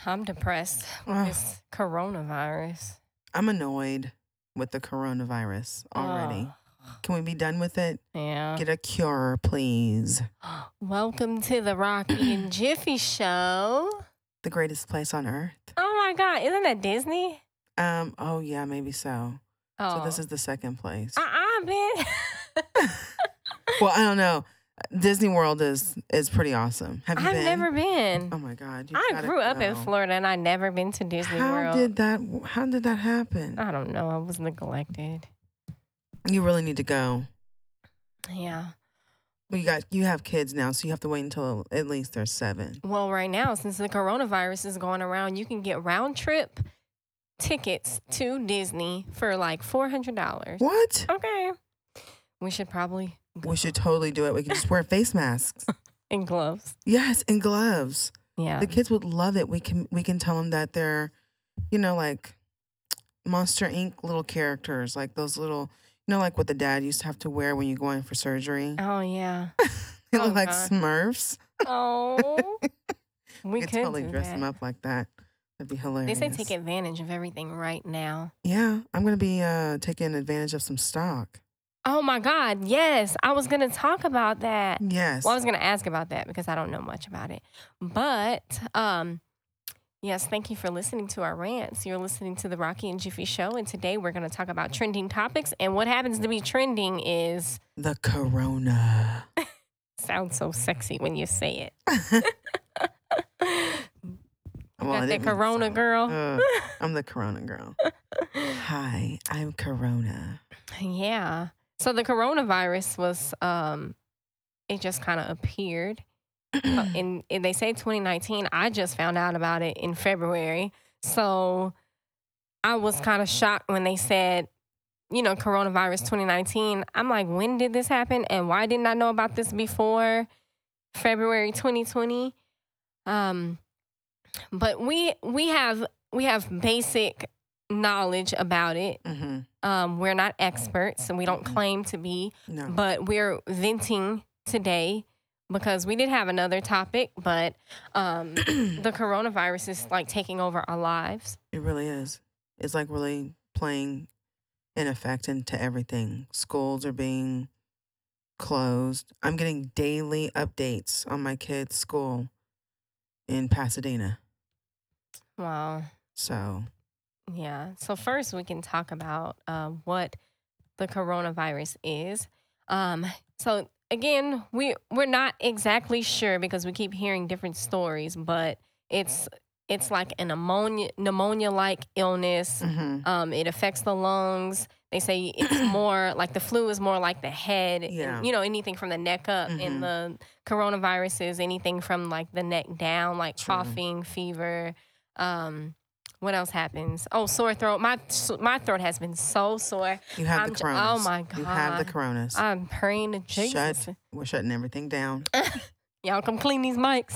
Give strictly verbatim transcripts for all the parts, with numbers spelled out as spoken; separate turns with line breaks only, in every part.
I'm depressed with
Ugh.
this coronavirus.
I'm annoyed with the coronavirus already.
Oh,
Can we be done with it?
yeah.
Get a cure, please.
Welcome to the Rocky and Jiffy show.
The greatest place on earth.
Oh my God, isn't that Disney?
Um. Oh yeah, maybe so.
Oh,
So this is the second place.
uh-uh, bitch.
Well, I don't know. Disney World is is pretty awesome. Have you
I've
been?
never been.
Oh my God. you
I
gotta
grew up in
go.
Florida and I never been to Disney
How
World.
did that? How did that happen?
I don't know. I was neglected.
You really need to go.
Yeah.
Well, you got you have kids now, so you have to wait until at least they're seven.
Well, right now, since the coronavirus is going around, you can get round trip tickets to Disney for like four hundred dollars.
What?
Okay. We should probably go.
We should totally do it. We can just wear face masks.
In gloves.
Yes, and gloves.
Yeah.
The kids would love it. We can we can tell them that they're, you know, like Monster Incorporated little characters, like those little, you know, like what the dad used to have to wear when you go in for surgery.
Oh, yeah.
They
Oh,
look like
God.
Smurfs.
Oh. We
We could
could
totally
do
dress
that.
them up like that. That'd be
They
hilarious.
say take advantage of everything right now.
Yeah, I'm gonna be uh, taking advantage of some stock.
Oh, my God. Yes. I was going to talk about that.
Yes.
Well, I was going to ask about that because I don't know much about it. But, um, yes, thank you for listening to our rants. You're listening to the Rocky and Jiffy show, and today we're going to talk about trending topics. And what happens to be trending is
The corona.
sounds so sexy when you say it.
Well,
Got
I
that
didn't mean
corona
so.
girl.
Uh, I'm the corona girl. Hi, I'm Corona.
Yeah. So the coronavirus was, um, it just kind of appeared. Uh, in, in they say twenty nineteen. I just found out about it in February. So I was kind of shocked when they said, you know, coronavirus twenty nineteen. I'm like, when did this happen? And why didn't I know about this before February twenty twenty? Um, but we we have we have basic knowledge about it.
Mm-hmm.
Um, we're not experts and we don't claim to be,
No.
but we're venting today because we did have another topic, but um, the coronavirus is like taking over our lives.
It really is. It's like really playing an effect into everything. Schools are being closed. I'm getting daily updates on my kids' school in Pasadena.
Wow.
So,
Yeah. So first we can talk about uh, what the coronavirus is. Um, so again, we we're not exactly sure because we keep hearing different stories, but it's it's like an pneumonia pneumonia like illness.
mhm.
Um, it affects the lungs. They say it's more like the flu is more like the head. and,
Yeah.
you know, anything from the neck up.
Mhm.
And the coronavirus is anything from like the neck down, like
True.
coughing, fever. Um, what else happens? Oh, sore throat. My my throat has been so sore.
You have
I'm
the
j-
coronas.
oh my
You have the
God.
coronas.
I'm praying to Jesus.
Shut. We're shutting everything down.
Y'all come clean these mics.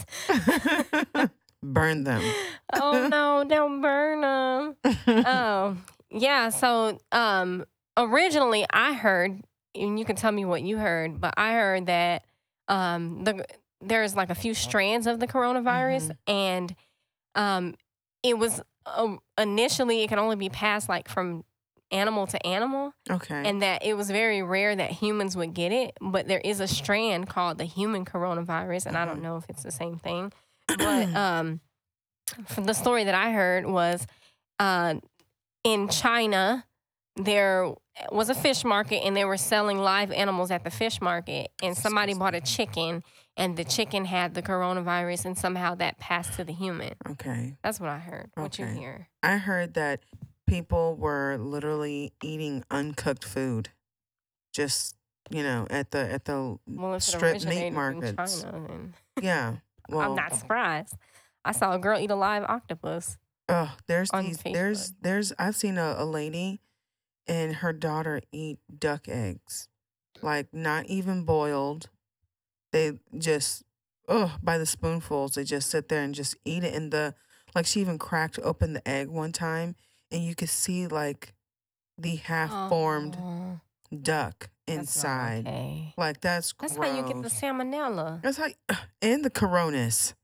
Burn them.
Oh no, don't burn them. Oh, yeah. So, um, originally I heard, and you can tell me what you heard, but I heard that um, the there's like a few strands of the coronavirus,
Mhm.
and um, it was uh, initially it can only be passed like from animal to animal,
Okay.
and that it was very rare that humans would get it. But there is a strand called the human coronavirus, and I don't
Mhm.
know if it's the same thing. But um, from the story that I heard was uh, in China, there was a fish market and they were selling live animals at the fish market. And somebody bought a chicken and the chicken had the coronavirus and somehow that passed to the human.
Okay.
That's what I heard. What you
Okay.
hear?
I heard that people were literally eating uncooked food, just you know, at the at the
Well, if it
strip
originated
meat
in
markets.
China, then
Yeah. Well,
I'm not surprised. I saw a girl eat a live octopus.
Oh, there's
on
these. There's
Facebook.
there's. I've seen a, a lady, and her daughter eat duck eggs, like not even boiled. They just, oh, by the spoonfuls. They just sit there and just eat it. And the like, she even cracked open the egg one time, and you could see like the half formed
Oh,
duck
that's not
inside.
okay.
Like that's
That's
gross.
how you get the salmonella.
That's how, and the coronas.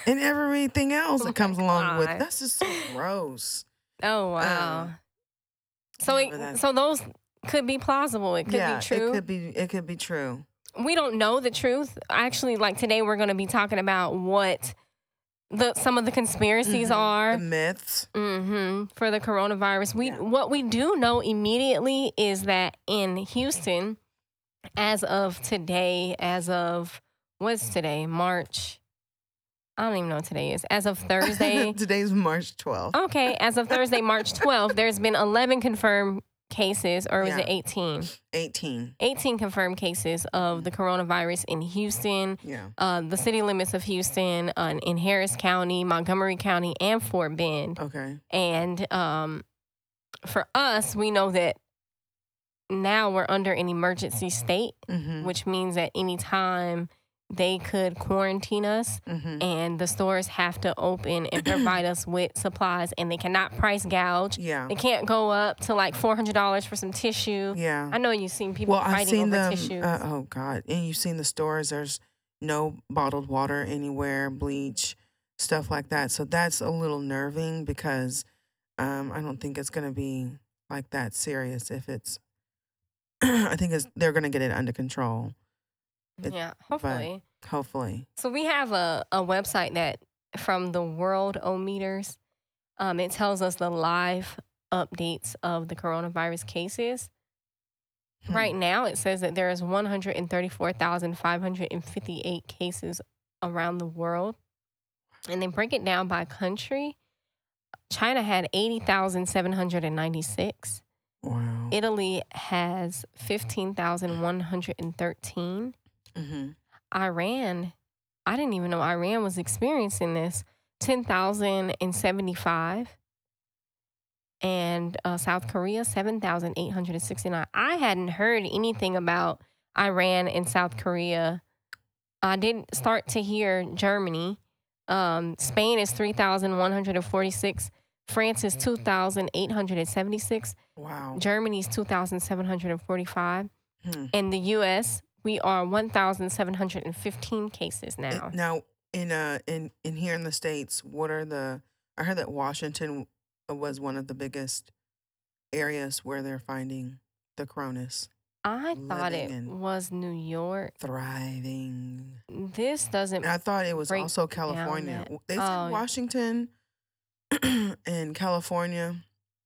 and everything else
Oh
that comes
my
along with.
God.
That's just so gross.
Oh wow.
Uh,
so
yeah,
it,
but that's-
so those could be plausible. It could
yeah,
be true.
it could be. It could be true.
We don't know the truth. Actually, like today, we're going to be talking about what the some of the conspiracies
Mhm.
are.
The myths.
hmm for the coronavirus. We
Yeah.
what we do know immediately is that in Houston, as of today, as of what's today, March. I don't even know what today is. As of Thursday.
Today's March twelfth.
Okay, as of Thursday, March twelfth, there's been eleven confirmed cases, or was
Yeah.
it eighteen?
eighteen.
eighteen confirmed cases of the coronavirus in Houston,
Yeah.
uh, the city limits of Houston, uh, in Harris County, Montgomery County, and Fort Bend.
Okay.
And um, for us, we know that now we're under an emergency state,
Mm-hmm.
which means that anytime they could quarantine us,
Mm-hmm.
and the stores have to open and provide us with supplies, and they cannot price gouge.
Yeah.
They can't go up to like four hundred dollars for some tissue.
Yeah.
I know you've seen people
Well, I've
fighting
seen
over
them.
tissues.
Uh, oh God! And you've seen the stores. There's no bottled water anywhere, bleach, stuff like that. So that's a little nerving because um, I don't think it's gonna be like that serious. If it's, I think it's they're gonna get it under control. it-
yeah, hopefully.
Hopefully.
So we have a, a website that from the World O Meters. Um, it tells us the live updates of the coronavirus cases.
Hmm.
Right now, it says that there is one hundred thirty-four thousand five hundred fifty-eight cases around the world. And they break it down by country. China had eighty thousand seven hundred ninety-six.
Wow.
Italy has fifteen thousand one hundred thirteen.
Mm-hmm.
Iran, I didn't even know Iran was experiencing this, ten thousand seventy-five. And uh, South Korea, seven thousand eight hundred sixty-nine. I hadn't heard anything about Iran and South Korea. I did start to hear Germany. Um, Spain is three thousand one hundred forty-six. France is two thousand eight hundred seventy-six.
Wow.
Germany's two thousand seven hundred forty-five.
Hmm.
In the U S, we are one thousand seven hundred fifteen cases now.
It- now in uh in in here in the States, what are the? I heard that Washington was one of the biggest areas where they're finding the cronus
I thought
living
it
and-
was New York.
thriving.
This doesn't.
And I thought it was
break
also
down
California.
that-
W- They said
Oh.
Washington and California,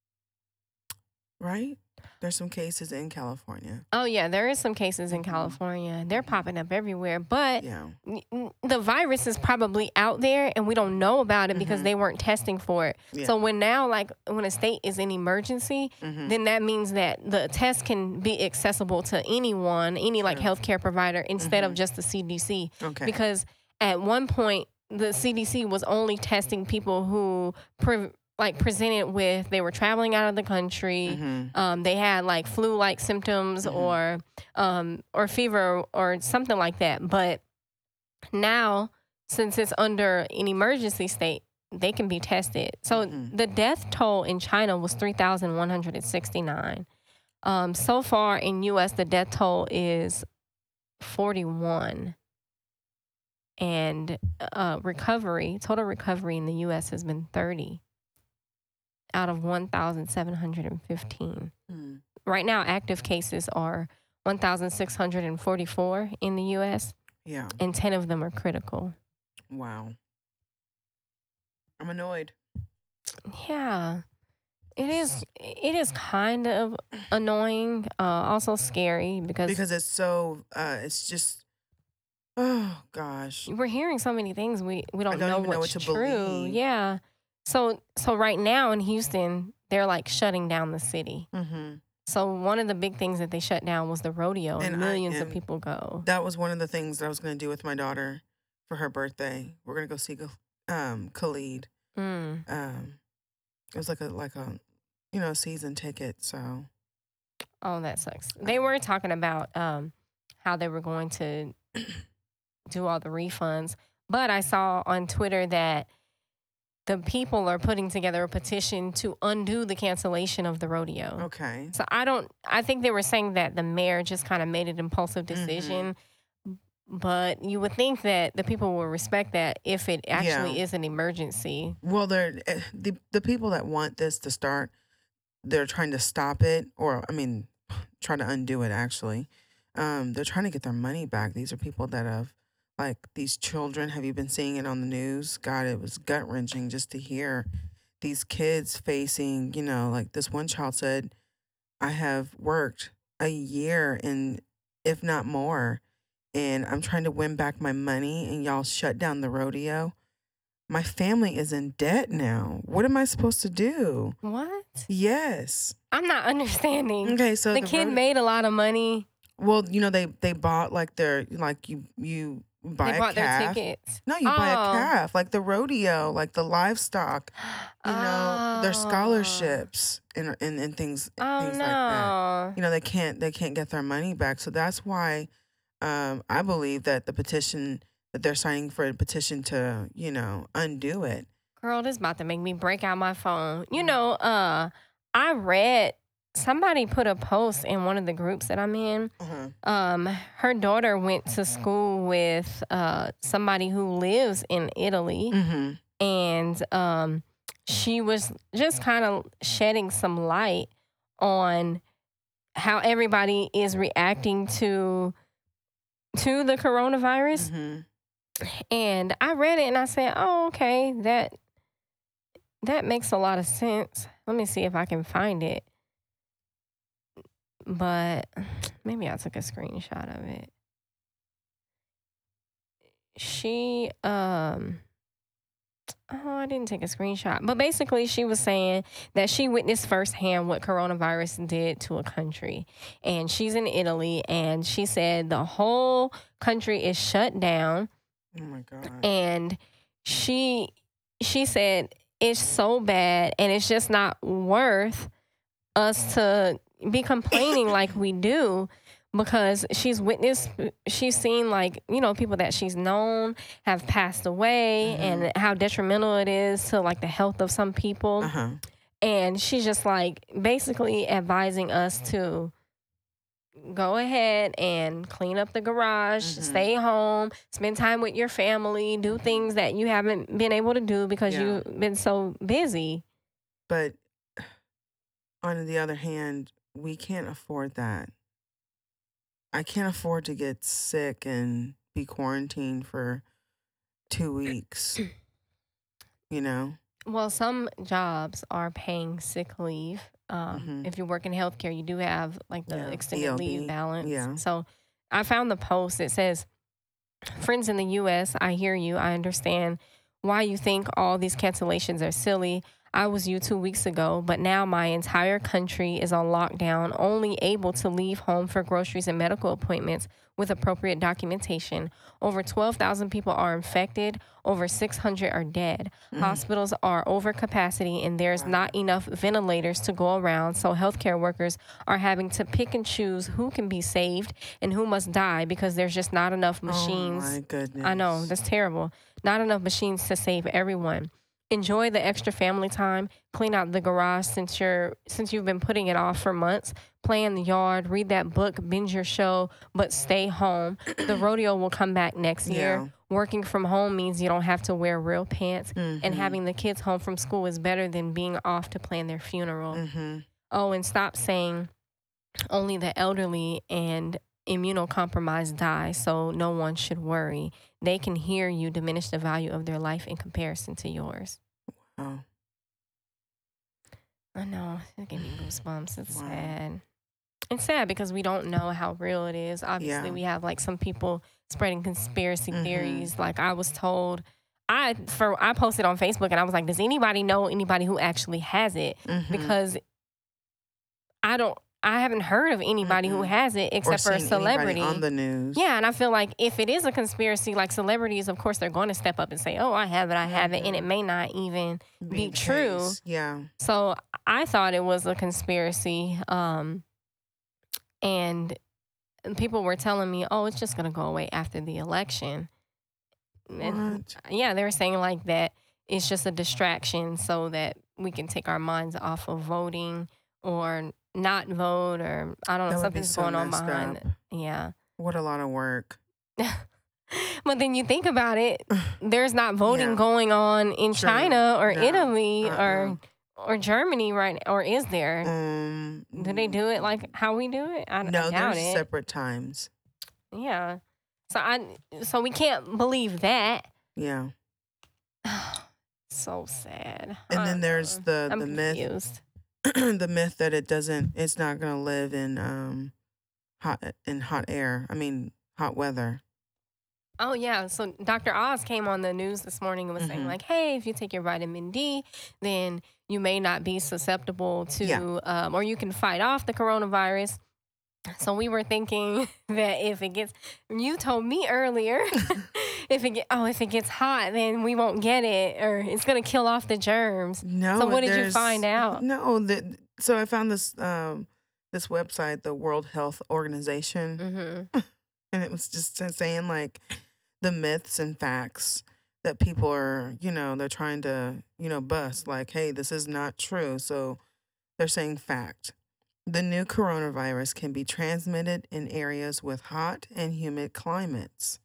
right? There's some cases in California.
Oh yeah, there is some cases in
Mhm.
California. They're popping up everywhere, but
Yeah.
n- n- the virus is probably out there, and we don't know about it because
Mhm.
they weren't testing for it.
Yeah.
So when now, like when a state is in emergency,
Mhm.
then that means that the test can be accessible to anyone, any like
Sure.
healthcare provider, instead of
Mhm.
just the C D C.
Okay.
Because at one point the C D C was only testing people who pre- like presented with they were traveling out of the country,
Mhm.
um, they had like flu-like symptoms
Mhm.
or um, or fever or something like that. But now, since it's under an emergency state, they can be tested. So
Mhm.
the death toll in China was three thousand one hundred sixty-nine. Um, so far in U S, the death toll is forty-one. And uh, recovery, total recovery in the U S has been thirty out of one thousand seven hundred fifteen.
Mm.
Right now, active cases are one thousand six hundred forty-four in the U S,
Yeah.
and ten of them are critical.
Wow. I'm annoyed.
Yeah, it is. It is kind of annoying, uh, also scary because,
Because it's so, uh, it's just, oh gosh.
we're hearing so many things we, we don't,
don't
know
even know
what's
what to
true.
believe.
Yeah. So so right now in Houston, they're like shutting down the city.
Mm-hmm.
So one of the big things that they shut down was the rodeo, and,
And I
millions of
am-
people go.
That was one of the things that I was going to do with my daughter for her birthday. We're going to go see um, Khalid.
Mm.
Um, it was like a, like a, you know, season ticket. So,
Oh, that sucks. They were talking about um, how they were going to do all the refunds, but I saw on Twitter that the people are putting together a petition to undo the cancellation of the rodeo.
okay.
So I don't. I think they were saying that the mayor just kind of made an impulsive decision, But you would think that the people will respect that if it actually
Yeah.
is an emergency.
Well, they're eh, the the people that want this to start, they're trying to stop it, or I mean, try to undo it. Actually, um, they're trying to get their money back. These are people that have, like, these children. Have you been seeing it on the news? God, it was gut wrenching just to hear these kids facing. You know, like this one child said, "I have worked a year and if not more, and I'm trying to win back my money, and y'all shut down the rodeo. My family is in debt now. What am I supposed to do?"
What?
Yes.
I'm not understanding.
Okay, so
The
the
kid
rode-
made a lot of money.
well, you know, they they bought like their like you you buy
They
a
bought their
calf.
tickets.
No, you buy a
Oh.
calf, like the rodeo, like the livestock. You know, their
Oh.
scholarships and and, and things
Oh
things like that.
no.
You know, they can't they can't get their money back. So that's why um, I believe that the petition that they're signing for a petition to, you know, undo it.
Girl, this about to make me break out my phone. You know, uh, I read somebody put a post in one of the groups that I'm in.
Uh-huh.
Um, her daughter went to school with uh somebody who lives in Italy,
Mm-hmm.
and um, she was just kind of shedding some light on how everybody is reacting to to the coronavirus.
Mm-hmm.
And I read it and I said, "Oh, okay, that that makes a lot of sense." Let me see if I can find it. But maybe I took a screenshot of it. She um oh, I didn't take a screenshot. But basically she was saying that she witnessed firsthand what coronavirus did to a country. And she's in Italy, and she said the whole country is shut down.
Oh my God.
And she she said it's so bad, and it's just not worth us to be complaining like we do, because she's witnessed, she's seen, like, you know, people that she's known have passed away,
Mhm.
and how detrimental it is to, like, the health of some people.
Uh-huh.
And she's just like basically advising us to go ahead and clean up the garage,
Mhm.
stay home, spend time with your family, do things that you haven't been able to do because
Yeah.
you've been so busy.
But on the other hand, we can't afford that. I can't afford to get sick and be quarantined for two weeks. You know?
Well, some jobs are paying sick leave. Um,
Mhm.
If you work in healthcare, you do have like the
Yeah,
extended
E L B,
leave balance.
yeah.
So I found the post. It says, "Friends in the U S, I hear you. I understand why you think all these cancellations are silly. I was you two weeks ago, but now my entire country is on lockdown, only able to leave home for groceries and medical appointments with appropriate documentation. Over twelve thousand people are infected. Over six hundred are dead.
Mm.
Hospitals are over capacity, and there's
Wow.
not enough ventilators to go around. So healthcare workers are having to pick and choose who can be saved and who must die because there's just not enough machines."
Oh my goodness.
I know, that's terrible. Not enough machines to save everyone. Enjoy the extra family time. Clean out the garage since you're since you've been putting it off for months. Play in the yard. Read that book. Binge your show. But stay home. The rodeo will come back next year.
Yeah.
Working from home means you don't have to wear real pants.
Mhm.
And having the kids home from school is better than being off to plan their funeral.
Mhm.
Oh, and stop saying only the elderly and immunocompromised die, so no one should worry. They can hear you diminish the value of their life in comparison to yours.
Oh.
I know. It gave me goosebumps. It's
Wow.
sad. It's sad because we don't know how real it is. Obviously,
Yeah.
we have like some people spreading conspiracy
Mhm.
theories. Like I was told, I for I posted on Facebook and I was like, does anybody know anybody who actually has it?
Mhm.
Because I don't. I haven't heard of anybody who
Mm-mm.
has it
Or
except for a
seeing anybody
celebrity.
on the news.
Yeah, and I feel like if it is a conspiracy, like celebrities, of course, they're going to step up and say, "Oh, I have it, I have it," and it
Mhm.
may not even be
the
true.
case. Yeah.
So I thought it was a conspiracy, um, and people were telling me, "Oh, it's just going to go away after the election." And
What?
yeah, they were saying like that it's just a distraction so that we can take our minds off of voting or not vote, or I don't know,
That would be
something's
so
going on
messed
behind
up.
it. Yeah.
What a lot of work.
But then you think about it, there's not voting
Yeah.
going on in
True.
China or
No.
Italy
Uh-uh.
or or Germany, right? Or is there?
Um,
Do they do it like how we do it? I,
no,
I doubt
there's
it.
separate times.
Yeah. So I so we can't believe that.
Yeah.
So sad.
And
I
then
don't
there's
know.
the
I'm
the myth
confused.
the myth that it doesn't it's not gonna live in um hot in hot air. I mean hot weather.
Oh yeah, so Doctor Oz came on the news this morning and was saying
Mhm.
like, "Hey, if you take your vitamin D, then you may not be susceptible to,
Yeah.
um, or you can fight off the coronavirus." So we were thinking that if it gets, you told me earlier, if it get, oh, if it gets hot, then we won't get it, or it's gonna kill off the germs.
No.
So what did you
there's-
find out?
No, that so I found this um this website, the World Health Organization,
Mm-hmm.
and it was just saying like the myths and facts that people are, you know, they're trying to, you know, bust. Like, hey, this is not true. So they're saying fact. The new coronavirus can be transmitted in areas with hot and humid climates.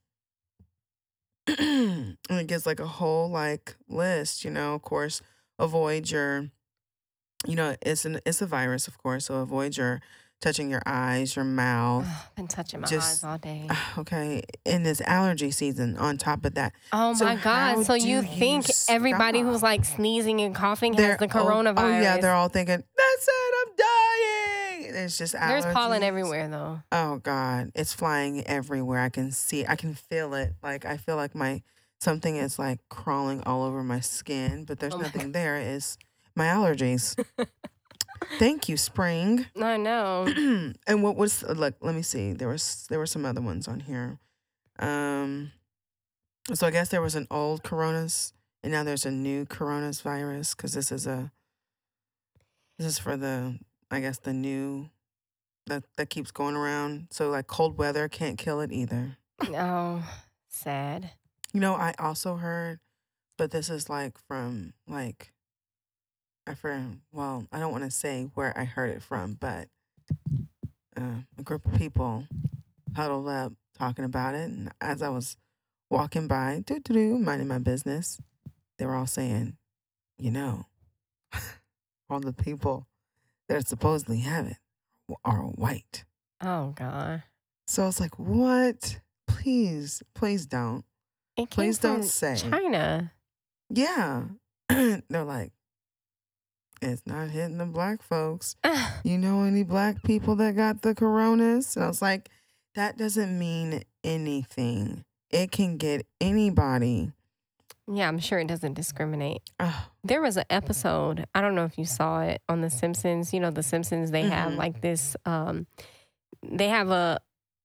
And it gives like a whole like list, you know, of course, avoid your, you know, it's an it's a virus, of course, so avoid your touching your eyes, your mouth.
I've been touching my
Just-
eyes all day.
Okay, in this allergy season, on top of that,
Oh
so
my
how
God! So
do
you
you
think everybody
stop?
who's like sneezing and coughing
they're
has the
oh-
coronavirus?
Oh, yeah, they're all thinking that's it, I'm dying. It's just allergies.
There's pollen everywhere though.
Oh God, it's flying everywhere. I can see, I can feel it. Like I feel like my something is like crawling all over my skin, but there's
Oh my
nothing there. It's my allergies. Thank you, spring.
I know.
And what was look? Let me see. There was there were some other ones on here. Um, so I guess there was an old coronas, and now there's a new coronas virus because this is a this is for the I guess the new that that keeps going around. So like cold weather can't kill it either.
Oh, sad.
You know, I also heard, but this is like from like I for well, I don't want to say where I heard it from, but uh, a group of people huddled up talking about it, and as I was walking by, doo doo doo, minding my business, they were all saying, you know, all the people that supposedly have it are white.
Oh God.
So it's like, what? Please, please don't.
It came
Please don't
from
say.
China.
Yeah. They're like, it's not hitting the black folks. You know any black people that got the coronas? And I was like, that doesn't mean anything. It can get anybody.
Yeah, I'm sure it doesn't discriminate.
Ugh.
There was an episode, I don't know if you saw it on The Simpsons. You know, The Simpsons, they have
Mhm.
like this, um, they have a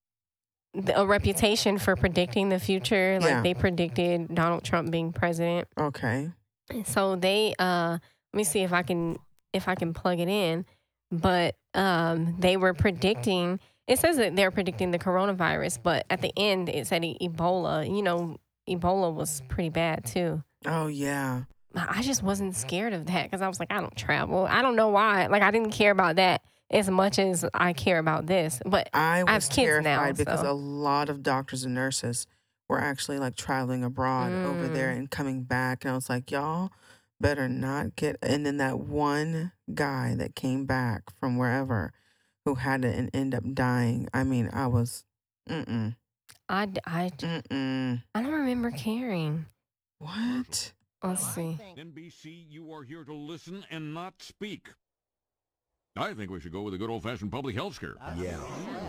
a reputation for predicting the future. Like
Yeah.
they predicted Donald Trump being president.
Okay.
So they, uh, let me see if I can if I can plug it in. But um, they were predicting. It says that they're predicting the coronavirus, but at the end it said e- Ebola. You know, Ebola was pretty bad too.
Oh, yeah.
I just wasn't scared of that because I was like, I don't travel. I don't know why. Like I didn't care about that as much as I care about this. But
I
I have
was
kids now,
terrified because
so-
a lot of doctors and nurses were actually like traveling abroad over there
Mm.
and coming back. And I was like, y'all better not get. And then that one guy that came back from wherever who had it and end up dying. I mean, I was, mm-mm,
I, d- I,
mm-mm.
I don't remember caring.
What?
Let's see.
N B C, you are here to listen and not speak. I think we should go with a good old-fashioned public health scare.
Yeah.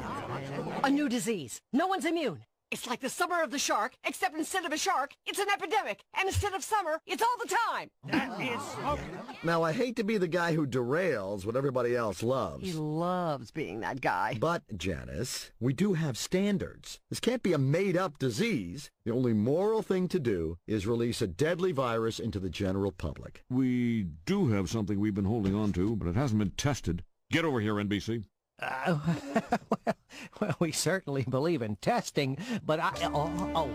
A new disease. No one's immune. It's like the summer of the shark, except instead of a shark, it's an epidemic. And instead of summer, it's all the time.
That is smoking.
Now, I hate to be the guy who derails what everybody else
He
loves.
loves being that guy.
But, Janice, we do have standards. This can't be a made-up disease. The only moral thing to do is release a deadly virus into the general public.
We do have something we've been holding on to, but it hasn't been tested. Get over here, N B C.
Uh, well, well, we certainly believe in testing, but I... Oh, oh.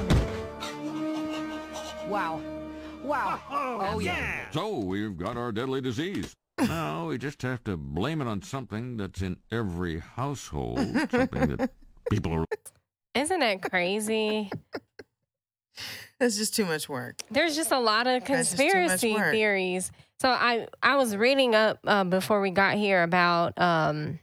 Wow. Wow. Oh, yeah.
So, we've got our deadly disease. Now, we just have to blame it on something that's in every household, something that people are...
Isn't that crazy?
That's just too much work.
There's just a lot of
That's just too much
conspiracy
work.
theories. So I I was reading up uh, before we got here about um.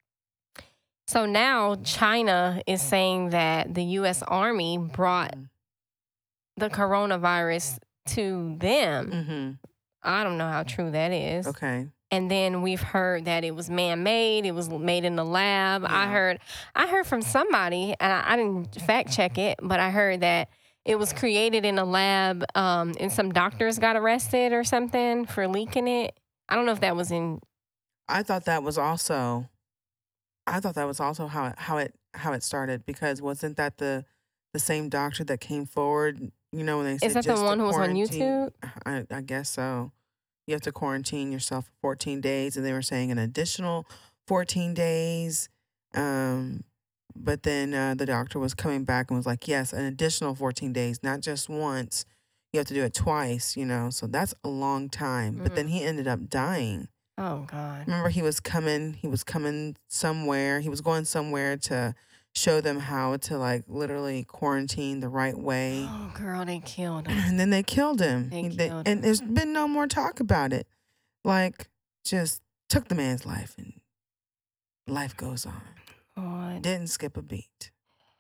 So now China is saying that the U S Army brought the coronavirus to them.
Mm-hmm.
I don't know how true that is.
Okay.
And then we've heard that it was man-made. It was made in the lab. I
Yeah.
heard, I heard from somebody, and I, I didn't fact check it, but I heard that it was created in a lab, um, and some doctors got arrested or something for leaking it. I don't know if that was in.
I thought that was also, I thought that was also how it, how it how it started, because wasn't that the the same doctor that came forward? You know, when they said
Is that the
just to
one who was on
quarantine-
YouTube?
I, I guess so. You have to quarantine yourself for fourteen days, and they were saying an additional fourteen days. Um, but then uh, the doctor was coming back and was like, yes, an additional fourteen days, not just once. You have to do it twice, you know, so that's a long time. But then he ended up dying.
Oh God.
Remember, he was coming, he was coming somewhere. He was going somewhere to show them how to, like, literally quarantine the right way.
Oh girl, they killed him.
And then they killed him.
They
He- they-
killed
and
him.
there's been no more talk about it. Like, just took the man's life, and life goes on.
God,
Didn't skip a beat.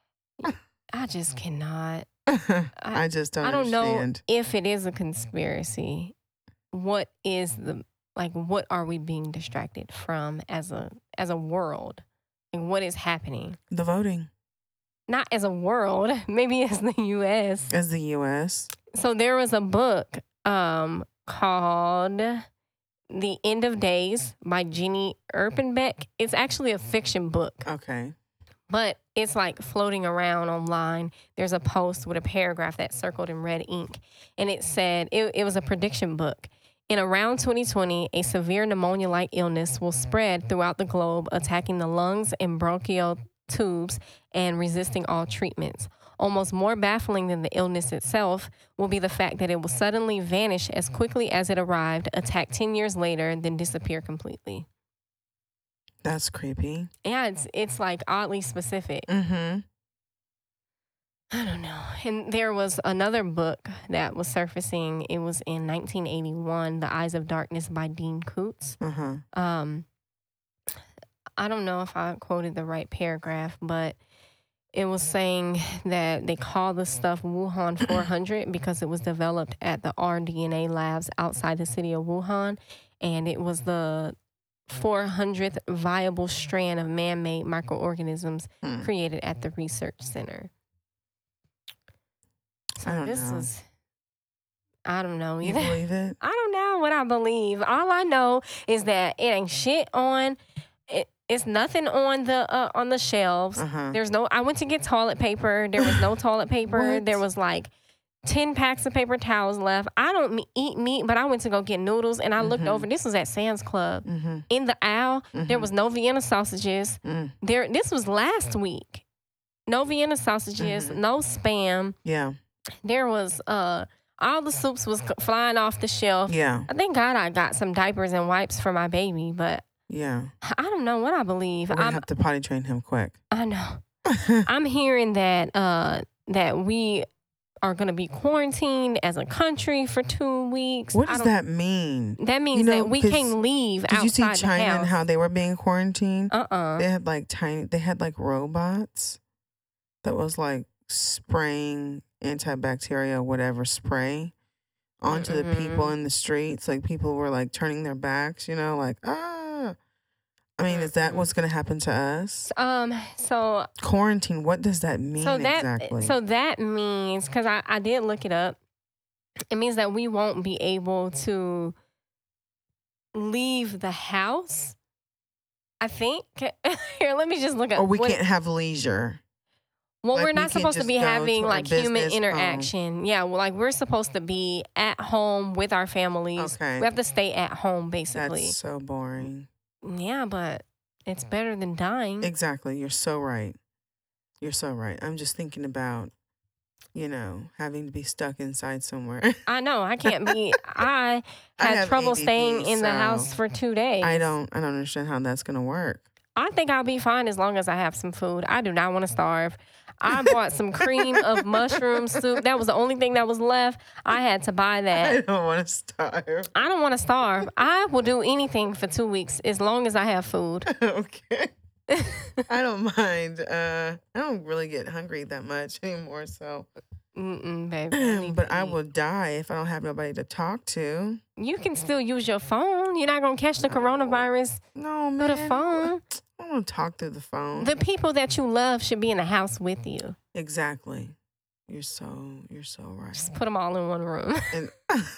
I just cannot.
I just don't
I don't know
understand.
if it is a conspiracy. What is the like? What are we being distracted from as a as a world? Like, what is happening?
The voting
Not as a world, maybe as the U S.
as the U S.
So there was a book um, called "The End of Days" by Jeannie Erpenbeck. It's actually a fiction book.
Okay.
But it's like floating around online. There's a post with a paragraph that's circled in red ink. And it said, it, it was a prediction book. In around twenty twenty, a severe pneumonia-like illness will spread throughout the globe, attacking the lungs and bronchial tubes and resisting all treatments. Almost more baffling than the illness itself will be the fact that it will suddenly vanish as quickly as it arrived, attack ten years later, then disappear completely.
That's creepy.
Yeah, it's it's like oddly specific.
Mm-hmm.
I don't know. And there was another book that was surfacing. It was in nineteen eighty-one, The Eyes of Darkness by Dean Koontz.
Uh-huh.
Um, I don't know if I quoted the right paragraph, but it was saying that they call the stuff Wuhan four hundred because it was developed at the R D N A labs outside the city of Wuhan. And it was the four hundredth viable strand of man-made microorganisms
Hmm.
created at the research center. So
I don't
this
know.
is, I don't know
You
either.
believe it?
I don't know what I believe. All I know is that it ain't shit on. It, it's nothing on the uh, on the shelves.
Uh-huh.
There's no. I went to get toilet paper. There was no toilet paper.
What?
There was like ten packs of paper towels left. I don't me- eat meat, but I went to go get noodles, and I looked
Mhm.
over. This was at Sam's Club.
Mm-hmm.
In the aisle, there
Mhm.
was no Vienna sausages.
Mm.
There. This was last week. No Vienna sausages.
Mhm.
No Spam.
Yeah.
There was uh all the soups was c- flying off the shelf.
Yeah.
I thank God I got some diapers and wipes for my baby, but
Yeah.
I don't know what I believe.
We're gonna
I'm,
have to potty train him quick.
I know. I'm hearing that uh that we are going to be quarantined as a country for two weeks.
What
I
does
don't-
that mean?
That means
know,
that we
'cause
can't leave
Did you see
outside
China
the house.
and how they were being quarantined?
Uh-uh.
They had like tiny. They had like robots that was like spraying antibacterial whatever spray onto the people
Mm-mm.
in the streets. Like people were like turning their backs. You know, like ah. I mean, is that
Mm-mm.
what's gonna happen to us?
Um. So
Quarantine. What does that mean
so that
exactly?
so that means because I I did look it up. It means that we won't be able to leave the house. I think. Here, let me just look up.
or we
what-
can't have leisure.
Well,
like,
we're
we
not
can't
supposed to
just
be
go
having
to our
like human
business home.
interaction. Yeah, well, like we're supposed to be at home with our families.
Okay.
We have to stay at home, basically.
That's so boring.
Yeah, but it's better than dying.
Exactly. You're so right. You're so right. I'm just thinking about, you know, having to be stuck inside somewhere.
I know. I can't be. I
I
had
have
trouble
A D D,
staying in the
so
house for two days.
I don't I don't understand how that's gonna work.
I think I'll be fine as long as I have some food. I do not want to starve. I bought some cream of mushroom soup. That was the only thing that was left. I had to buy
I
that.
don't want to starve.
I don't want to starve. I will do anything for two weeks as long as I have food.
Okay. I don't mind. Uh, I don't really get hungry that much anymore, so.
Mm-mm, baby. I need
But
to
I
eat.
will die if I don't have nobody to talk to.
You can still use your phone. You're not gonna catch the coronavirus
No,
through
man.
the phone.
I don't want to talk through the phone.
The people that you love should be in the house with you.
Exactly. You're so, you're so right.
Just put them all in one room.
And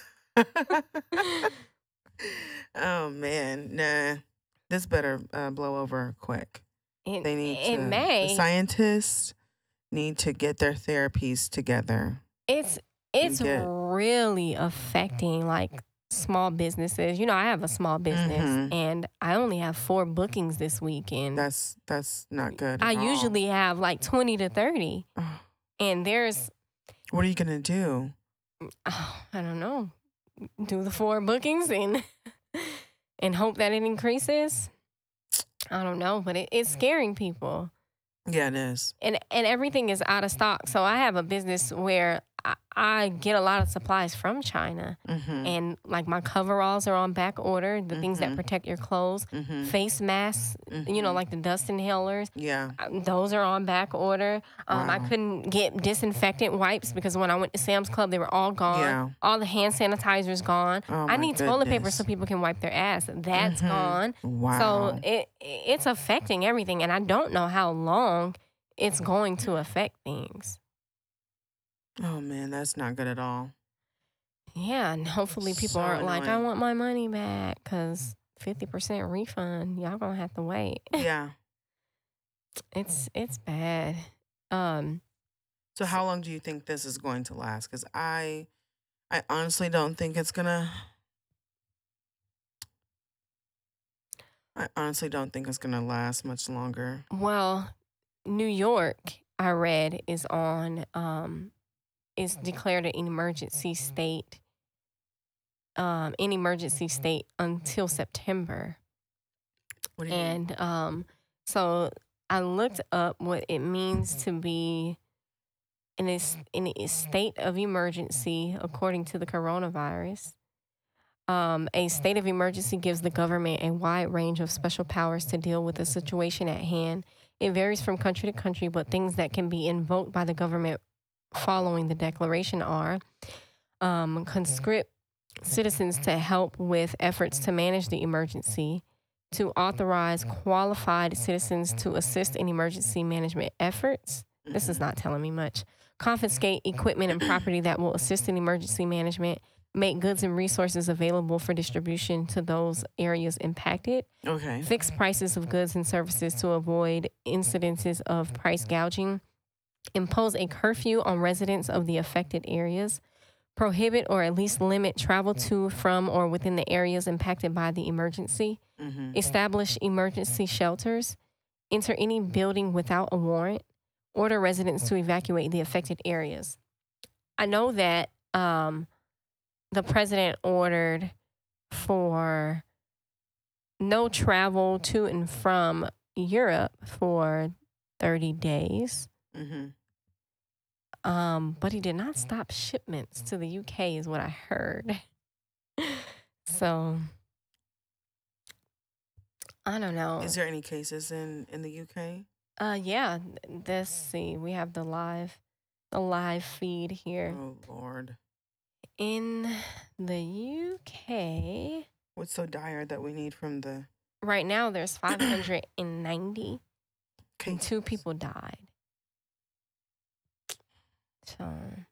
oh man, nah. This better uh, blow over quick.
It,
They need
it
to.
may.
The scientists need to get their therapies together.
It's it's
get-
really affecting like small businesses. You know, I have a small business
Mhm.
and I only have four bookings this week, and
That's that's not good.
I
at all.
usually have like twenty to thirty.
Ugh.
And there's
What are you gonna do?
oh, I don't know, do the four bookings and and hope that it increases. I don't know, but it, it's scaring people.
Yeah, it is.
and and everything is out of stock. So I have a business where I, I get a lot of supplies from China,
Mm-hmm.
and like my coveralls are on back order, the things that
Mhm.
protect your clothes,
Mm-hmm.
face masks, you know, like the dust inhalers.
Yeah.
uh, Those are on back order. Um, I
Wow.
couldn't get disinfectant wipes because when I went to Sam's Club, they were all gone.
Yeah.
All the hand sanitizers gone.
Oh,
I
my
need toilet paper
goodness.
so people can wipe their ass. That's
Mhm.
gone.
Wow.
So it it's affecting everything, and I don't know how long it's going to affect things.
Oh man, that's not good at all.
Yeah, and hopefully people
So
aren't like, I
annoying.
want my money back, because fifty percent refund, y'all gonna have to wait.
Yeah.
It's it's bad. Um,
So how long do you think this is going to last? Because I, I honestly don't think it's gonna. I honestly don't think it's gonna last much longer.
well, New York, I read, is on um is declared an emergency state. Um, an emergency state until September.
What do you mean?
And um, so I looked up what it means to be in a, s- in a state of emergency according to the coronavirus. Um, a state of emergency gives the government a wide range of special powers to deal with the situation at hand. It varies from country to country, but things that can be invoked by the government following the declaration are um, conscript citizens to help with efforts to manage the emergency, to authorize qualified citizens to assist in emergency management efforts. This is not telling me much. Confiscate equipment and property that will assist in emergency management, make goods and resources available for distribution to those areas impacted,
Okay.
fix prices of goods and services to avoid incidences of price gouging, impose a curfew on residents of the affected areas, prohibit or at least limit travel to, from, or within the areas impacted by the emergency,
Mm-hmm.
establish emergency shelters, enter any building without a warrant, order residents to evacuate the affected areas. I know that um, the president ordered for no travel to and from Europe for thirty days.
Mm-hmm.
Um, but he did not stop shipments to the U K, is what I heard. So I don't know.
Is there any cases in in the U K?
Uh, yeah. Let's see. We have the live, the live feed here
Oh Lord,
in the U K.
what's so dire that we need from the
Right now, there's five hundred ninety, and
cases?
two people died. So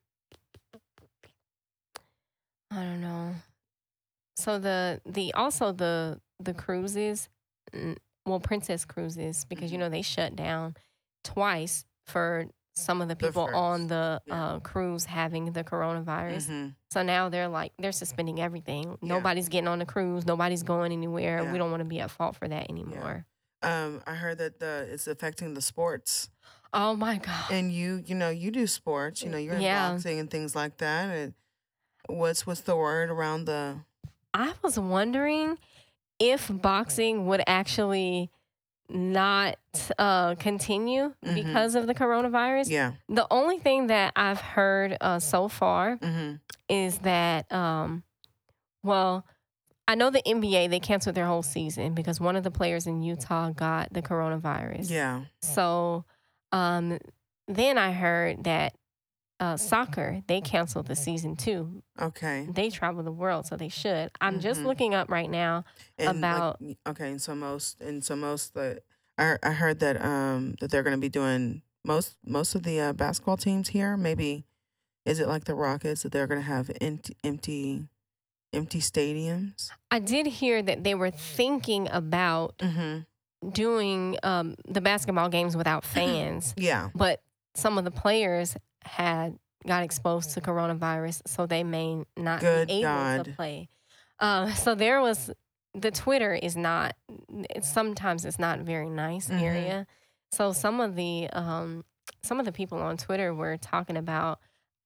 I don't know. So the the also the the cruises, mm, well, Princess Cruises, because you know they shut down twice for some of the
The
people on
first,
the
yeah.
uh, cruise having the coronavirus.
Mm-hmm.
So now they're like they're suspending everything.
Yeah.
Nobody's getting on the cruise. Nobody's going anywhere.
Yeah.
We don't want to be at fault for that anymore.
Um, I heard that the it's affecting the sports.
Oh my god.
And you, you know, you do sports. You know, you're in
Yeah.
boxing and things like that. And what's what's the word around the?
I was wondering if boxing would actually not uh, continue
Mhm.
because of the coronavirus.
Yeah.
The only thing that I've heard uh, so far
Mm-hmm.
is that, um, well, I know the N B A, they canceled their whole season because one of the players in Utah got the coronavirus.
Yeah.
So um, then I heard that uh, soccer, they canceled the season too.
Okay.
They travel the world, so they should. I'm just
Mhm.
looking up right now.
And
About-
like, okay, and so most and so most the I I heard that um that they're going to be doing most most of the uh, basketball teams here. Maybe is it like the Rockets that they're going to have empty empty empty stadiums?
I did hear that they were thinking about
Mm-hmm.
doing um, the basketball games without fans,
Yeah.
but some of the players had got exposed to coronavirus, so they may not
Good
be able
God.
to play. Uh, so there was the Twitter is not. It's, sometimes it's not very nice
Mhm.
area. So some of the um, some of the people on Twitter were talking about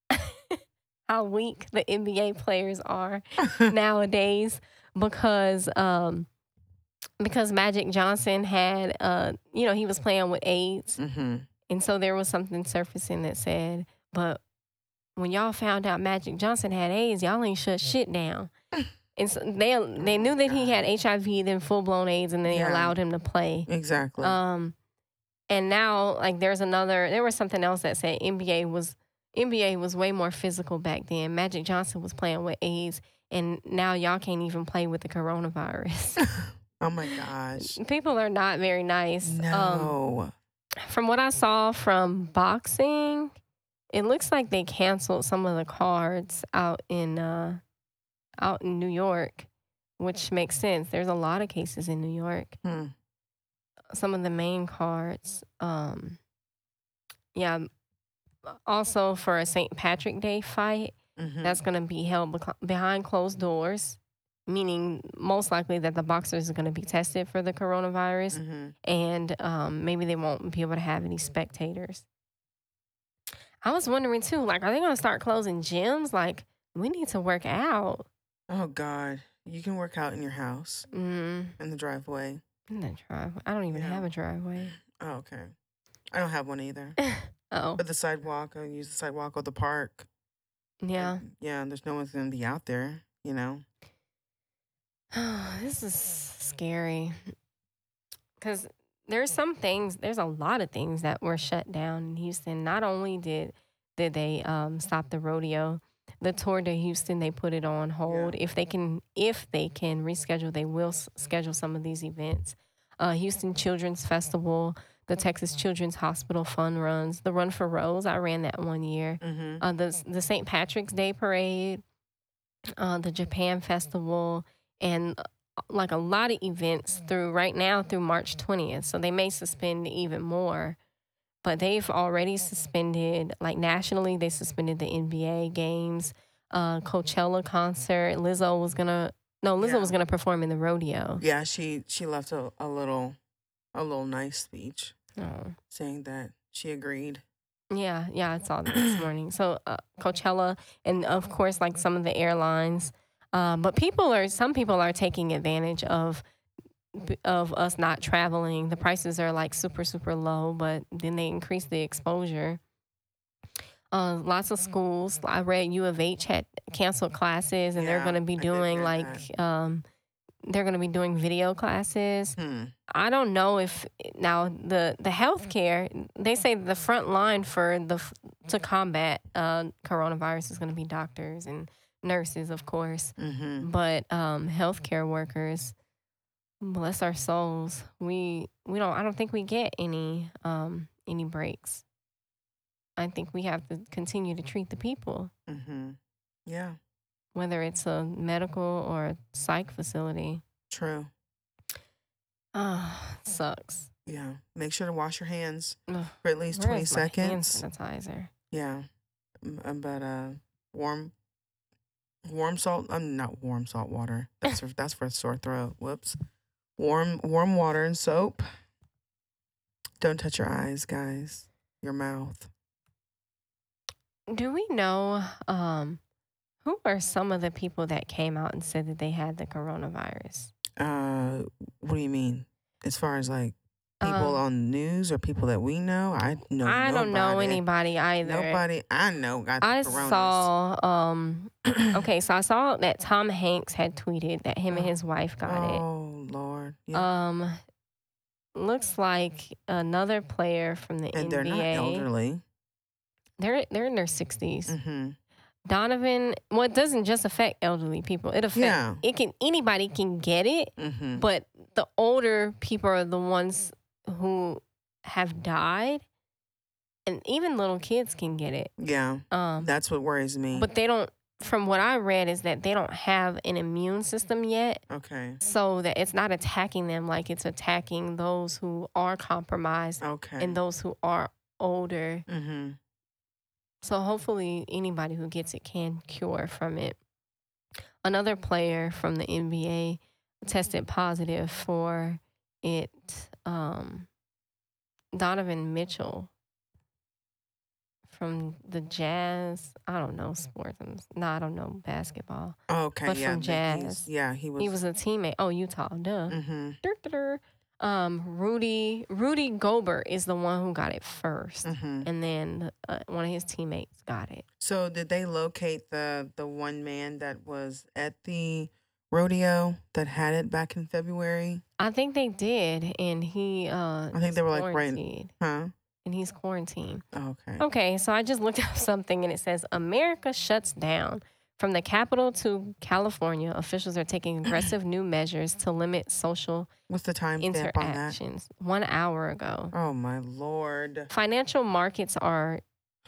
how weak the N B A players are nowadays because um, because Magic Johnson had uh, you know he was playing with AIDS.
Mm-hmm.
And so there was something surfacing that said, but when y'all found out Magic Johnson had AIDS, y'all ain't shut shit down. And so they they knew that he had H I V, then full blown AIDS, and they
Yeah.
allowed him to play.
Exactly.
Um, and now like there's another. There was something else that said N B A was N B A was way more physical back then. Magic Johnson was playing with AIDS, and now y'all can't even play with the coronavirus.
Oh my gosh.
People are not very nice. Um,
No.
From what I saw from boxing, it looks like they canceled some of the cards out in uh, out in New York, which makes sense. There's a lot of cases in New York.
Hmm.
Some of the main cards, um, yeah. Also for a Saint Patrick Day fight,
Mm-hmm.
that's going to be held bec- behind closed doors, meaning most likely that the boxers are going to be tested for the coronavirus.
Mm-hmm.
And um, maybe they won't be able to have any spectators. I was wondering too, like, are they going to start closing gyms? Like, we need to work out.
Oh God. You can work out in your house
Mm,
in the driveway.
in the driveway. I don't even
Yeah.
have a driveway.
Oh, okay. I don't have one either.
Oh,
But the sidewalk, I use the sidewalk or the park.
yeah.
Like, yeah, and there's no one's gonna be out there, you know.
This is scary. Because there's some things, there's a lot of things that were shut down in Houston. Not only did did they um, stop the rodeo, the Tour de Houston, they put it on hold. If they can, if they can reschedule, they will s- schedule some of these events. Uh, Houston Children's Festival, the Texas Children's Hospital Fun Runs, the Run for Rose. I ran that one year.
Mm-hmm.
Uh, the the Saint Patrick's Day Parade, uh, the Japan Festival, and uh, like a lot of events through right now through March twentieth. So they may suspend even more, but they've already suspended, like nationally, they suspended the N B A games, uh, Coachella concert. Lizzo was gonna, no, Lizzo
Yeah.
was gonna perform in the rodeo.
Yeah, she she left a, a little a little nice speech
Oh.
saying that she agreed.
Yeah, yeah, I saw that this morning. So uh, Coachella, and of course, like some of the airlines. Um, but people are, some people are taking advantage of of us not traveling. The prices are like super, super low, but then they increase the exposure. Uh, lots of schools. I read U of H had canceled classes, and they're
Yeah,
going to be
I did
doing
hear
like um, they're going to be doing video classes.
Hmm.
I don't know if now the the healthcare, they say the front line for the to combat uh, coronavirus is going to be doctors and nurses, of course,
Mm-hmm.
but um, healthcare workers, bless our souls, we we don't. I don't think we get any um, any breaks. I think we have to continue to treat the people,
Mm-hmm. Yeah.
whether it's a medical or a psych facility.
True.
Ah, it sucks.
Yeah. Make sure to wash your hands
Ugh.
for at least
Where
twenty
is my hand
seconds.
sanitizer?
Yeah. M- uh, But uh, warm, warm salt. I'm not warm salt water. That's for, that's for a sore throat. Whoops. Warm, warm water and soap. Don't touch your eyes, guys. Your mouth.
Do we know um, who are some of the people that came out and said that they had the coronavirus?
Uh, what do you mean? As far as like People
Um,
on news or people that we know? I know
I don't know
nobody.
anybody either.
Nobody I know got the
I
coronas.
saw, um, okay, so I saw that Tom Hanks had tweeted that him and his wife got it.
Oh, Lord. Yeah.
Um, looks like another player from the
and
N B A.
they're not elderly.
They're they're in their sixties.
Mm-hmm.
Donovan. Well, it doesn't just affect elderly people. It affects.
Yeah.
It can anybody can get it,
Mm-hmm.
but the older people are the ones who have died, and even little kids can get it.
Yeah.
Um,
That's what worries me.
but they don't. From what I read, is that they don't have an immune system yet.
Okay.
So that it's not attacking them like it's attacking those who are compromised
Okay.
and those who are older.
Mm-hmm.
So hopefully anybody who gets it can cure from it. Another player from the N B A tested positive for it. Um, Donovan Mitchell from the Jazz. I don't know sports. I'm- No, I don't know basketball.
Okay.
But
yeah.
from
but he's-
Jazz.
Yeah. He was.
He was a teammate. Oh, Utah. Duh.
Mm-hmm.
Dur-dur-dur. Um, Rudy Rudy Gobert is the one who got it first,
Mm-hmm.
and then uh, one of his teammates got it.
So did they locate the the one man that was at the rodeo that had it back in February?
I think they did, and he. Uh,
I think
is
they were, like, right-
quarantined,
Huh?
and he's quarantined.
Okay.
Okay, so I just looked up something, and it says America shuts down. From the capital to California, officials are taking aggressive new measures to limit social
What's the time stamp on that?
interactions. One hour ago.
Oh my Lord.
Financial markets are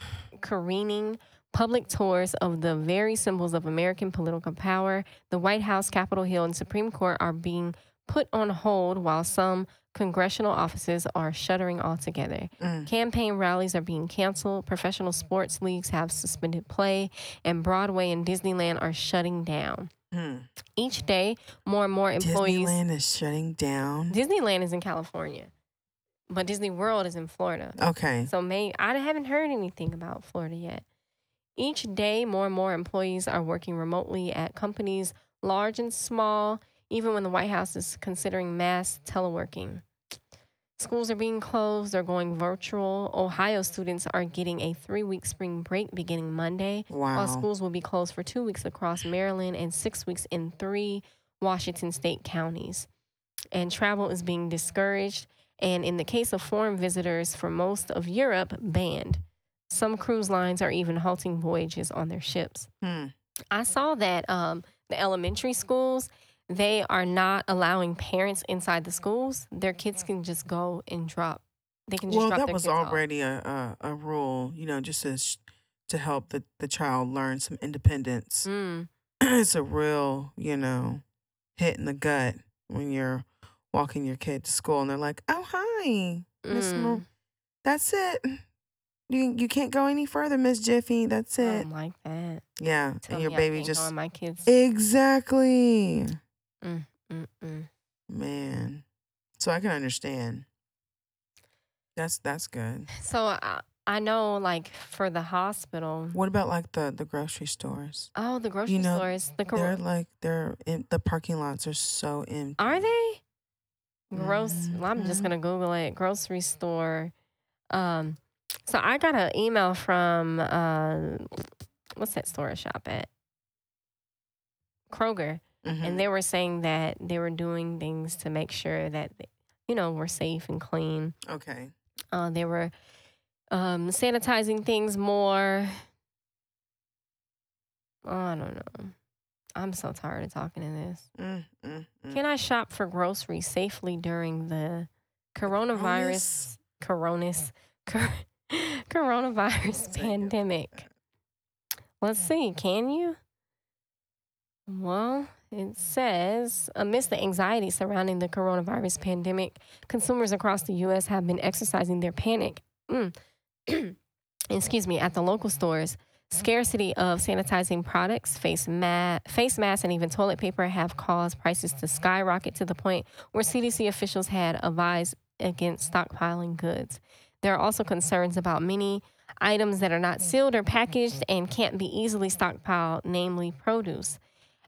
careening. Public tours of the very symbols of American political power, the White House, Capitol Hill, and Supreme Court are being put on hold while some congressional offices are shuttering altogether.
Mm.
Campaign rallies are being canceled, professional sports leagues have suspended play, and Broadway and Disneyland are shutting down.
Hmm.
Each day, more and more employees...
Disneyland is shutting down.
Disneyland is in California, but Disney World is in Florida.
Okay.
So may I haven't heard anything about Florida yet. Each day, more and more employees are working remotely at companies large and small, even when the White House is considering mass teleworking. Schools are being closed. They're going virtual. Ohio students are getting a three-week spring break beginning Monday,
Wow.
while schools will be closed for two weeks across Maryland and six weeks in three Washington state counties. And travel is being discouraged, and in the case of foreign visitors for most of Europe, banned. Some cruise lines are even halting voyages on their ships.
Hmm.
I saw that um, the elementary schools, they are not allowing parents inside the schools. Their kids can just go and drop. They can just
Well,
drop
that
their
was
kids off.
already a, a a rule, you know, just to sh- to help the the child learn some independence.
Mm.
It's a real, you know, hit in the gut when you're walking your kid to school and they're like, "Oh, hi, Miss
Mm.
Mo- That's it. You you can't go any further, Miss Jiffy. That's
I
it."
don't like that.
Yeah,
Tell
and your
me I
baby
can't
just
go on my kids.
exactly,
Mm, mm, mm.
man. So I can understand. That's that's good.
So I, I know, like, for the hospital.
What about like the the grocery stores?
Oh, the grocery
You know,
stores. The
They're
cor-
like they're in the parking lots are so empty.
Are they? Gross. Well, I'm just
Mhm.
gonna Google it. Grocery store. Um, so I got an email from uh, what's that store I shop at? Kroger,
Mhm.
and they were saying that they were doing things to make sure that you know we're safe and clean.
Okay.
Uh, they were um, sanitizing things more. Oh, I don't know. I'm so tired of talking to this.
Mm, mm, mm.
Can I shop for groceries safely during the coronavirus, coronas, cor- coronavirus pandemic? Let's see. Can you? Well, it says, amidst the anxiety surrounding the coronavirus pandemic, consumers across the U S have been exercising their panic. Mm. Excuse me, at the local stores. Scarcity of sanitizing products, face, ma- face masks, and even toilet paper have caused prices to skyrocket to the point where C D C officials had advised against stockpiling goods. There are also concerns about many items that are not sealed or packaged and can't be easily stockpiled, namely produce.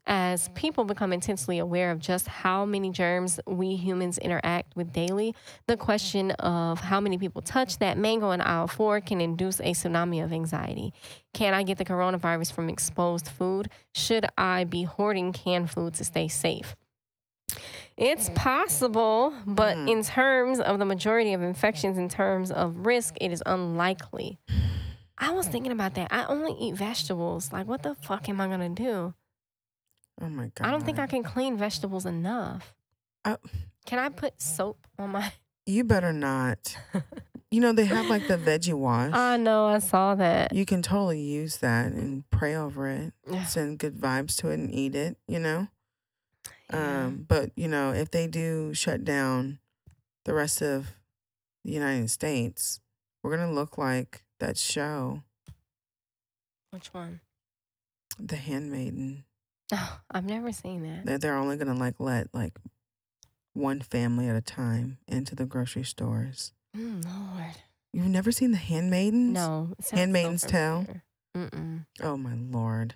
As people become intensely aware of just how many germs we humans interact with daily, the question of how many people touch that mango in aisle four can induce a tsunami of anxiety. Can I get the coronavirus from exposed food? Should I be hoarding canned food to stay safe? It's possible, but
Mm.
in terms of the majority of infections, in terms of risk, it is unlikely. I was thinking about that. I only eat vegetables. Like, what the fuck am I going to do?
Oh my God.
I don't think I can clean vegetables enough.
Uh,
Can I put soap on my...
You better not. You know, they have like the veggie wash.
I know, I saw that.
You can totally use that and pray over it.
Yeah.
Send good vibes to it and eat it, you know?
Yeah.
Um, but, you know, if they do shut down the rest of the United States, we're going to look like that show,
Which one?
The Handmaiden.
Oh, I've never seen that.
That they're only going to like let like one family at a time into the grocery stores.
Mm, Lord.
You've never seen The Handmaidens?
No. it sounds
Handmaid's
so
Tale?
familiar. Mm-mm.
Oh my Lord.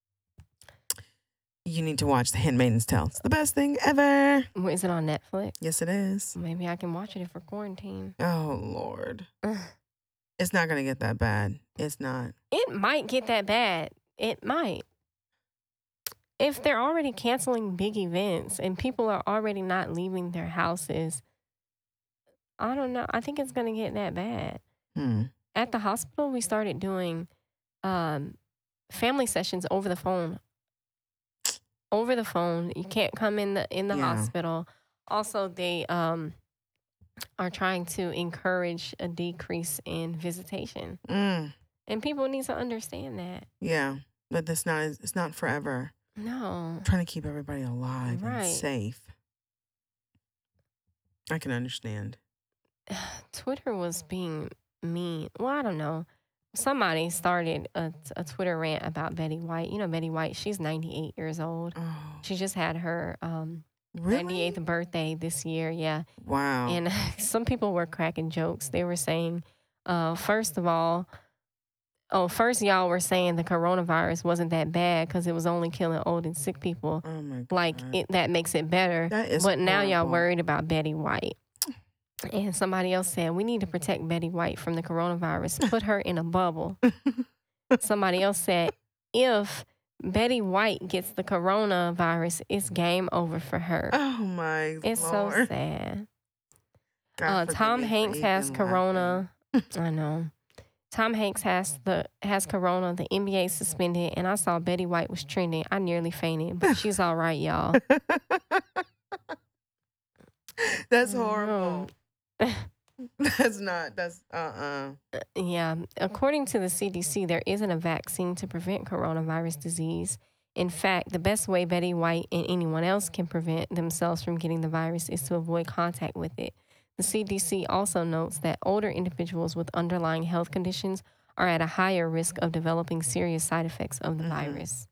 You need to watch The Handmaid's Tale. It's the best thing ever.
Wait, is it on Netflix?
Yes, it is.
Maybe I can watch it for quarantine.
Oh Lord.
Ugh.
It's not going to get that bad. It's not.
It might get that bad. It might. If they're already canceling big events and people are already not leaving their houses, I don't know. I think it's going to get that bad.
Hmm.
At the hospital, we started doing um, family sessions over the phone. Over the phone. You can't come in the in the
Yeah.
hospital. Also, they um, are trying to encourage a decrease in visitation.
Mm.
And people need to understand that.
Yeah. But that's not, it's not forever.
No.
I'm trying to keep everybody alive
Right.
and safe. I can understand.
Twitter was being mean. Well, I don't know. Somebody started a, a Twitter rant about Betty White. You know Betty White, she's ninety-eight years old.
Oh,
She just had her um,
really?
ninety-eighth birthday this year, yeah.
Wow.
And some people were cracking jokes. They were saying, uh, first of all, oh, first y'all were saying the coronavirus wasn't that bad because it was only killing old and sick people.
Oh my God.
Like, it, that makes it better.
That is
But now y'all
horrible.
worried about Betty White. And somebody else said, we need to protect Betty White from the coronavirus. Put her in a bubble. Somebody else said, if Betty White gets the coronavirus, it's game over for her.
Oh my
It's
Lord.
so sad.
God
Uh,
forgive
Tom
me for
Hanks has
even
corona. I know. Tom Hanks has the has corona. The N B A suspended, and I saw Betty White was trending. I nearly fainted, but she's all right, y'all.
laughing. That's
I
horrible.
know.
That's not. That's uh uh
Yeah. According to the C D C, there isn't a vaccine to prevent coronavirus disease. In fact, the best way Betty White and anyone else can prevent themselves from getting the virus is to avoid contact with it. The C D C also notes that older individuals with underlying health conditions are at a higher risk of developing serious side effects of the
Mhm.
virus.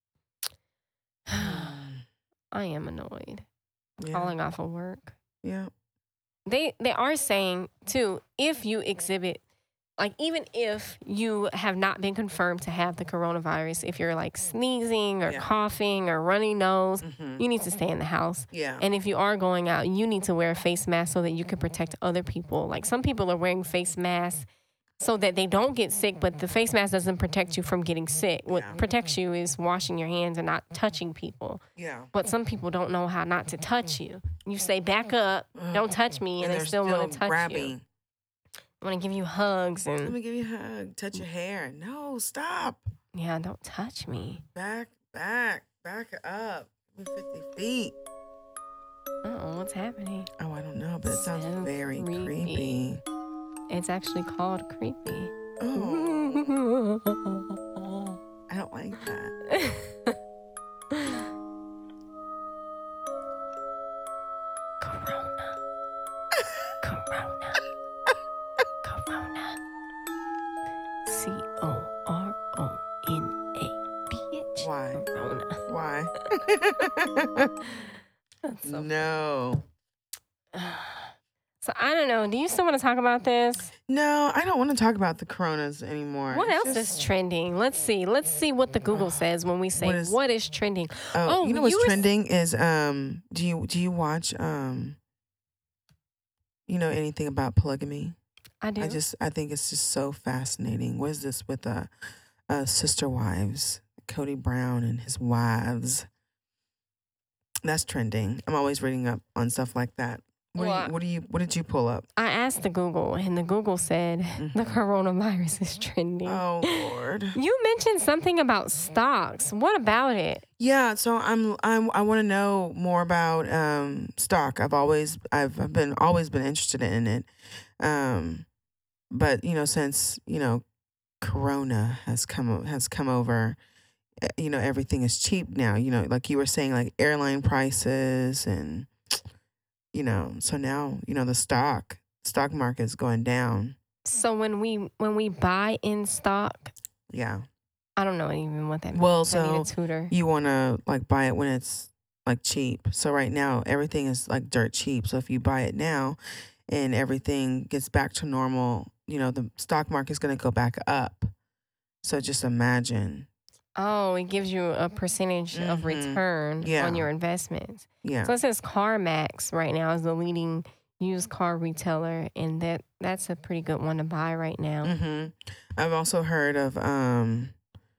I am annoyed.
Yeah.
Calling off of work.
Yeah.
They they are saying too, if you exhibit, like even if you have not been confirmed to have the coronavirus, if you're like sneezing or
Yeah.
coughing or runny nose,
Mhm.
you need to stay in the house.
Yeah.
And if you are going out, you need to wear a face mask so that you can protect other people. Like some people are wearing face masks so that they don't get sick, but the face mask doesn't protect you from getting sick. What
Yeah.
protects you is washing your hands and not touching people.
Yeah.
But some people don't know how not to touch you. You say, back up, don't touch me, and,
And
they
they're
still, want to touch
grabbing.
you. Want to give you hugs
Let
and,
me give you a hug. Touch your hair. No, stop.
yeah, don't touch me.
Back, back, back up. We're fifty feet.
Uh-oh, what's happening?
Oh, I don't know, but it sounds
So
very
creepy.
creepy.
It's actually called creepy.
Oh, I don't like that.
Corona. Corona. Corona. C O R O N A. Bitch.
Why?
Corona.
Why?
That's so
No.
So I don't know. Do you still want to talk about this?
No, I don't want to talk about the coronas anymore.
What
It's
else
just-
is trending? Let's see. Let's see what the Google says when we say
What is-
what is trending.
Oh, you know what's
was-
trending is um. Do you do you watch um. You know anything about polygamy?
I do.
I just I think it's just so fascinating. What is this with uh, uh sister wives, Cody Brown and his wives? That's trending. I'm always reading up on stuff like that. What do
Well,
you, what do you what did you pull up?
I asked the Google, and the Google said the coronavirus is trending.
Oh Lord.
You mentioned something about stocks. What about it?
Yeah, so I'm I'm I want to know more about um stock. I've always I've I've been always been interested in it. Um but you know since, you know, corona has come has come over, eh, you know, everything is cheap now, you know, like you were saying, like airline prices, and you know, so now, you know, the stock stock market is going down.
So when we when we buy in stock,
Yeah.
I don't know even what that means.
Well,
I need a
so
tutor.
you want to like buy it when it's like cheap. So right now everything is like dirt cheap. So if you buy it now and everything gets back to normal, you know, the stock market's going to go back up. So just imagine.
Oh, it gives you a percentage of
Mhm.
return
Yeah.
on your investments.
Yeah.
So it says CarMax right now is the leading used car retailer, and that that's a pretty good one to buy right now.
Mhm. I've also heard of um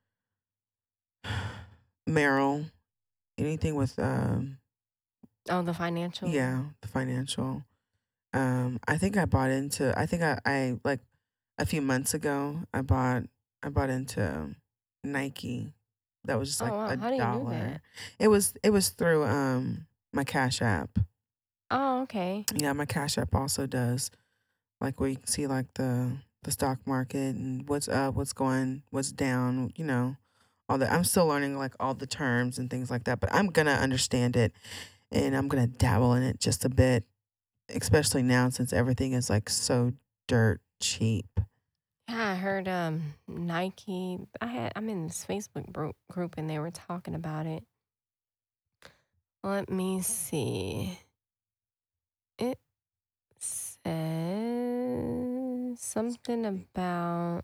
Merrill, anything with um
Oh, the financial.
yeah, the financial. Um I think I bought into I think I, I like a few months ago I bought I bought into Nike. That was just
Oh,
like
wow.
a
How do you do
dollar.
that?
It was it was through um my Cash App.
Oh, okay.
Yeah, my Cash App also does like where you can see like the the stock market and what's up, what's going, what's down, you know, all that. I'm still learning like all the terms and things like that, but I'm gonna understand it and I'm gonna dabble in it just a bit, especially now since everything is like so dirt cheap.
Yeah, I heard um Nike. I had I'm in this Facebook group group and they were talking about it. Let me see. It says something about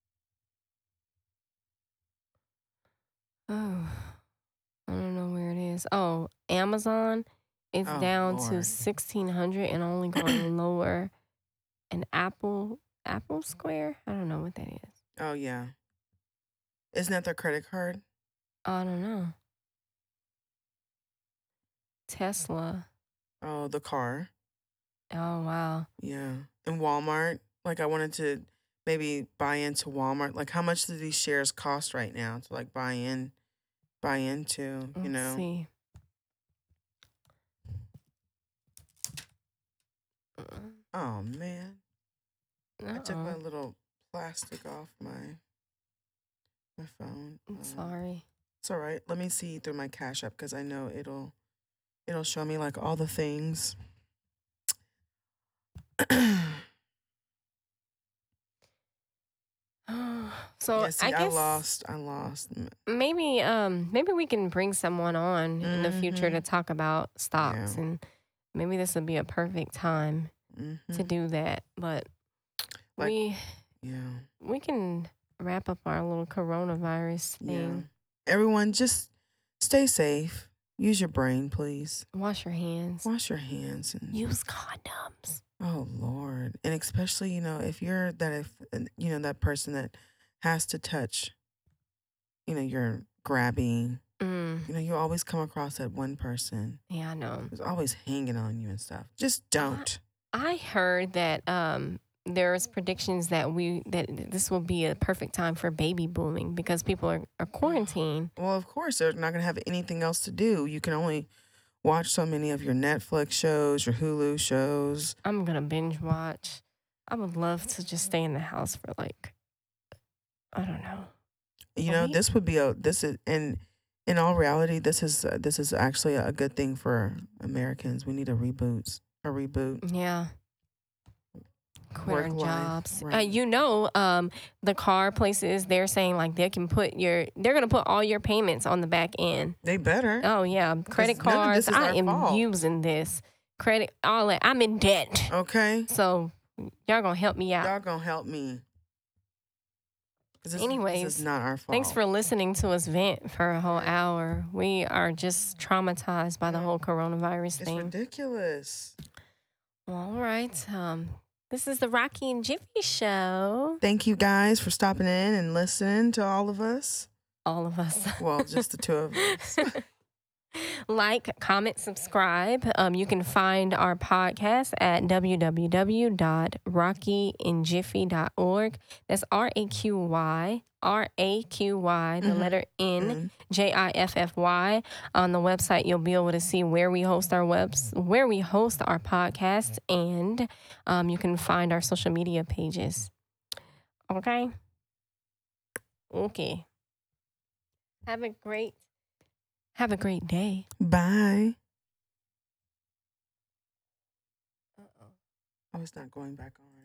oh, I don't know where it is. Oh, Amazon. It's
Oh,
down to
Lord.
sixteen hundred and only going lower. And Apple Apple Square. I don't know what that is.
Oh yeah. Isn't that their credit card?
I don't know. Tesla.
Oh, the car.
Oh, wow.
Yeah. And Walmart. Like I wanted to maybe buy into Walmart. Like how much do these shares cost right now to like buy in buy into, you
Let's
know?
see.
Oh man. I took my
Uh-oh.
little plastic off my my phone.
I'm
Um,
sorry.
It's all right. Let me see through my Cash App because I know it'll it'll show me like all the things.
So
yeah, see,
I
I,
guess
lost. I lost. Mm,
maybe um maybe we can bring someone on in the future to
Mhm.
talk about stocks,
Yeah.
and maybe this would be a perfect time
mhm.
to do that. But
Like-
we
Yeah.
we can wrap up our little coronavirus
Yeah.
thing.
Everyone, just stay safe. Use your brain, please.
Wash your hands.
Wash your hands and
Use condoms.
oh Lord, and especially you know if you're that if you know that person that has to touch, you know, you're grabbing.
Mm,
You know, you always come across that one person
yeah, I know.
who's always hanging on you and stuff. Just don't.
I heard that um, there's predictions that we that this will be a perfect time for baby booming because people are, are quarantined.
Well, of course, they're not gonna have anything else to do. You can only watch so many of your Netflix shows, your Hulu shows.
I'm gonna binge watch. I would love to just stay in the house for like, I don't know.
You
Well,
know,
we-
this would be a this is in in all reality, this is uh, this is actually a good thing for Americans. We need a reboot, a reboot.
Yeah. Quit our
Work life,
jobs. Uh,
right.
you know, um, the car places, they're saying like they can put your, they're gonna put all your payments on the back end.
They better.
Oh yeah, credit
none of this
cards.
is
I
our
am
fault.
using this. credit, all that. I'm in debt.
Okay.
So y'all gonna help me out.
Y'all gonna help me. 'Cause This,
Anyways,
this is not our fault.
Thanks for listening to us vent for a whole hour. We are just traumatized by the whole coronavirus
It's
thing.
ridiculous.
All right. Um, this is the Rocky and Jiffy Show.
Thank you guys for stopping in and listening to all of us.
All of us.
Well, just the two of us.
Like, comment, subscribe. Um, you can find our podcast at w w w dot rocky and jiffy dot org. That's R A Q Y, R A Q Y, the
Mhm.
letter N,
Mhm.
J I F F Y. On the website, you'll be able to see where we host our webs, where we host our podcasts, and um, you can find our social media pages. Okay? Okay. Have a great Have a great day.
Bye. Oh, it's not going back on.